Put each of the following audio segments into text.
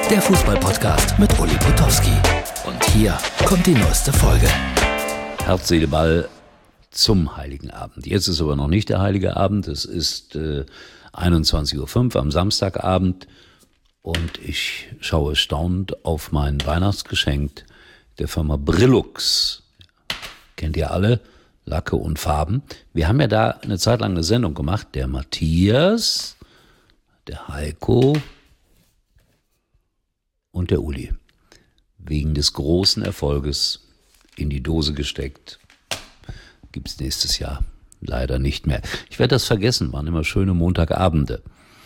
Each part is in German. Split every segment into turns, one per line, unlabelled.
der Fußball-Podcast mit Uli Potowski. Und hier kommt die neueste Folge.
Herz, Seele, Ball zum Heiligen Abend. Jetzt ist aber noch nicht der Heilige Abend. Es ist 21.05 Uhr am Samstagabend und ich schaue staunend auf mein Weihnachtsgeschenk der Firma Brillux. Kennt ihr alle? Lacke und Farben. Wir haben ja da eine Zeit lang eine Sendung gemacht. Der Matthias, der Heiko und der Uli. Wegen des großen Erfolges in die Dose gesteckt. Gibt es nächstes Jahr leider nicht mehr. Ich werde das vergessen, waren immer schöne Montagabende.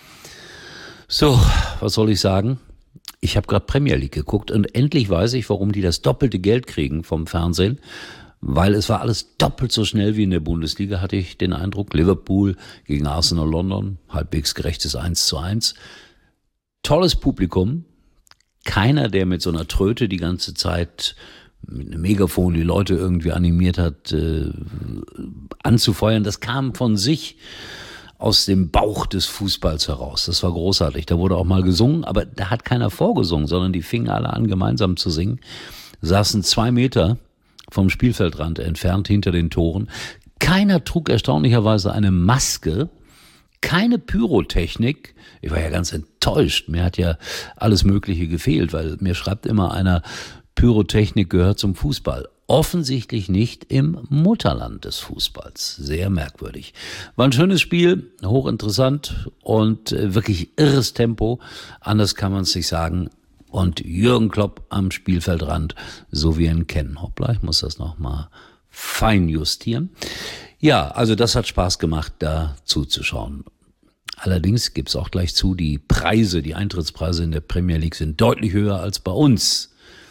So, was soll ich sagen? Ich habe gerade Premier League geguckt und endlich weiß ich, warum die das doppelte Geld kriegen vom Fernsehen. Weil es war alles doppelt so schnell wie in der Bundesliga, hatte ich den Eindruck. Liverpool gegen Arsenal London, halbwegs gerechtes 1:1. Tolles Publikum. Keiner, der mit so einer Tröte die ganze Zeit mit einem Megafon die Leute irgendwie animiert hat, anzufeuern. Das kam von sich aus dem Bauch des Fußballs heraus. Das war großartig. Da wurde auch mal gesungen, aber da hat keiner vorgesungen, sondern die fingen alle an, gemeinsam zu singen. Saßen 2 Meter vom Spielfeldrand entfernt hinter den Toren. Keiner trug erstaunlicherweise eine Maske. Keine Pyrotechnik. Ich war ja ganz enttäuscht. Mir hat ja alles Mögliche gefehlt, weil mir schreibt immer einer, Pyrotechnik gehört zum Fußball. Offensichtlich nicht im Mutterland des Fußballs. Sehr merkwürdig. War ein schönes Spiel, hochinteressant und wirklich irres Tempo. Anders kann man es nicht sagen. Und Jürgen Klopp am Spielfeldrand, so wie wir ihn kennen. Hoppla, ich muss das nochmal fein justieren. Ja, also das hat Spaß gemacht, da zuzuschauen. Allerdings gibt's auch gleich zu, die Preise, die Eintrittspreise in der Premier League sind deutlich höher als bei uns.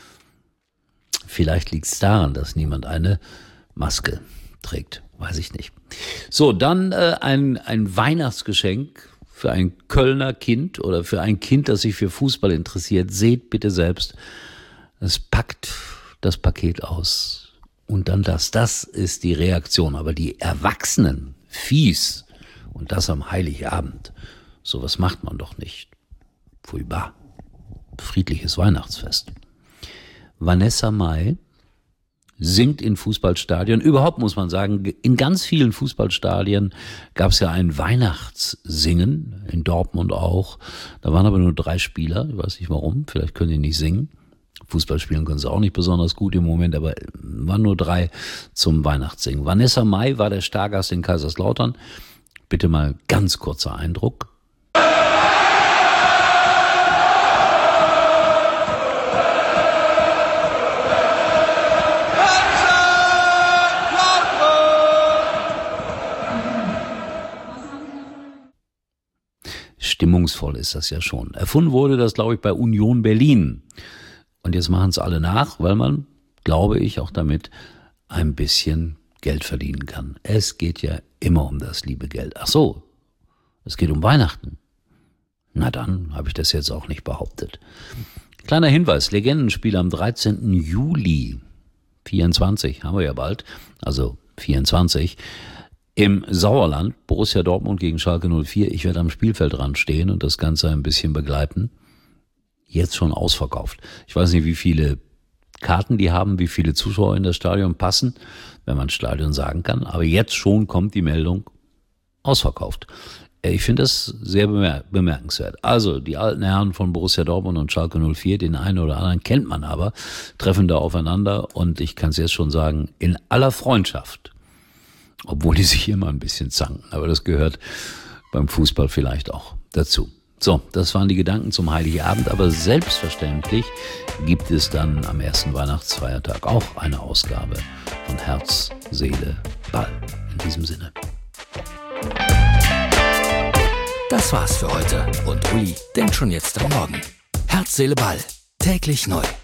Vielleicht liegt's daran, dass niemand eine Maske trägt. Weiß ich nicht. So, dann ein Weihnachtsgeschenk für ein Kölner Kind oder für ein Kind, das sich für Fußball interessiert. Seht bitte selbst, es packt das Paket aus und dann das. Das ist die Reaktion. Aber die Erwachsenen, fies. Und das am Heiligabend. Sowas macht man doch nicht. Furchtbar. Friedliches Weihnachtsfest. Vanessa Mai singt in Fußballstadien. Überhaupt muss man sagen, in ganz vielen Fußballstadien gab es ja ein Weihnachtssingen, in Dortmund auch. Da waren aber nur 3 Spieler, ich weiß nicht warum, vielleicht können die nicht singen. Fußball spielen können sie auch nicht besonders gut im Moment, aber waren nur 3 zum Weihnachtssingen. Vanessa Mai war der Stargast in Kaiserslautern. Bitte mal ganz kurzer Eindruck. Stimmungsvoll ist das ja schon. Erfunden wurde das, glaube ich, bei Union Berlin. Und jetzt machen es alle nach, weil man, glaube ich, auch damit ein bisschen Geld verdienen kann. Es geht ja immer um das liebe Geld. Ach so, es geht um Weihnachten. Na dann habe ich das jetzt auch nicht behauptet. Kleiner Hinweis, Legendenspiel am 13. Juli 24, haben wir ja bald, also 24, im Sauerland, Borussia Dortmund gegen Schalke 04. Ich werde am Spielfeldrand stehen und das Ganze ein bisschen begleiten. Jetzt schon ausverkauft. Ich weiß nicht, wie viele Karten die haben, wie viele Zuschauer in das Stadion passen, wenn man Stadion sagen kann. Aber jetzt schon kommt die Meldung, ausverkauft. Ich finde das sehr bemerkenswert. Also die alten Herren von Borussia Dortmund und Schalke 04, den einen oder anderen kennt man aber, treffen da aufeinander und ich kann es jetzt schon sagen, in aller Freundschaft. Obwohl die sich immer ein bisschen zanken. Aber das gehört beim Fußball vielleicht auch dazu. So, das waren die Gedanken zum Heiligabend. Aber selbstverständlich gibt es dann am ersten Weihnachtsfeiertag auch eine Ausgabe von Herz, Seele, Ball. In diesem Sinne.
Das war's für heute. Und Uli denkt schon jetzt am Morgen. Herz, Seele, Ball. Täglich neu.